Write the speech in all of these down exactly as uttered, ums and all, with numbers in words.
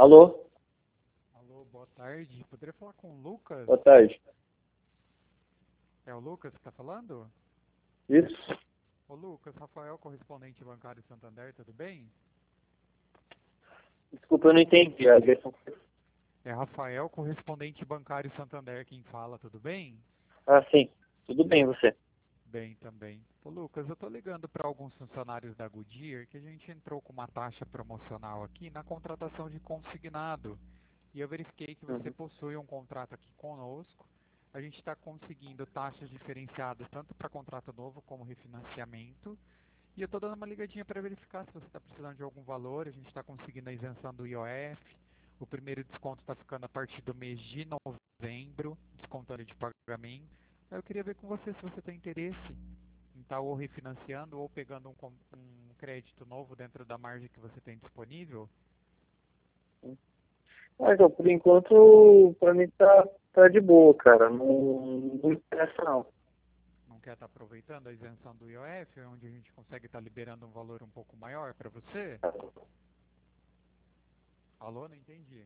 Alô? Alô, boa tarde. Poderia falar com o Lucas? Boa tarde. É o Lucas que está falando? Isso? Ô Lucas, Rafael, correspondente bancário Santander, tudo bem? Desculpa, eu não entendi. A ligação foi- É Rafael, correspondente bancário Santander, quem fala, tudo bem? Ah, sim. Tudo bem, você? Bem também. Ô Lucas, eu tô ligando para alguns funcionários da Goodyear que a gente entrou com uma taxa promocional aqui na contratação de consignado. E eu verifiquei que você Uhum. possui um contrato aqui conosco. A gente está conseguindo taxas diferenciadas tanto para contrato novo como refinanciamento. E eu estou dando uma ligadinha para verificar se você está precisando de algum valor. A gente está conseguindo a isenção do I O F. O primeiro desconto está ficando a partir do mês de novembro, descontando de pagamento. Eu queria ver com você se você tem interesse em estar ou refinanciando ou pegando um, com- um crédito novo dentro da margem que você tem disponível. Ah, então, por enquanto, pra mim tá, tá de boa, cara. Não, não me interessa, não. Não quer estar aproveitando a isenção do I O F, onde a gente consegue estar liberando um valor um pouco maior para você? Alô, não entendi.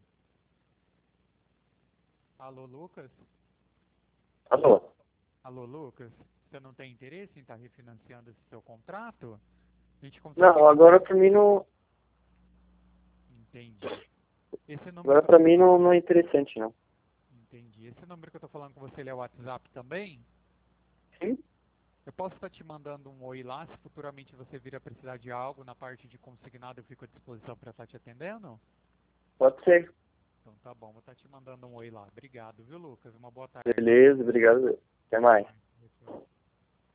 Alô, Lucas? Alô? Alô, Lucas? Você não tem interesse em estar refinanciando esse seu contrato? A gente consegue Não, agora liberar. pra mim não. Entendi. Esse número Agora que eu pra tô mim falando. não, não é interessante, não. Entendi. Esse número que eu tô falando com você, ele é o WhatsApp também? Sim? Eu posso estar te mandando um oi lá, se futuramente você vir a precisar de algo na parte de consignado, eu fico à disposição para estar te atendendo? Pode ser. Então tá bom, vou estar te mandando um oi lá. Obrigado, viu, Lucas? Uma boa tarde. Beleza, obrigado. Até Até mais. mais. Tchau, tchau.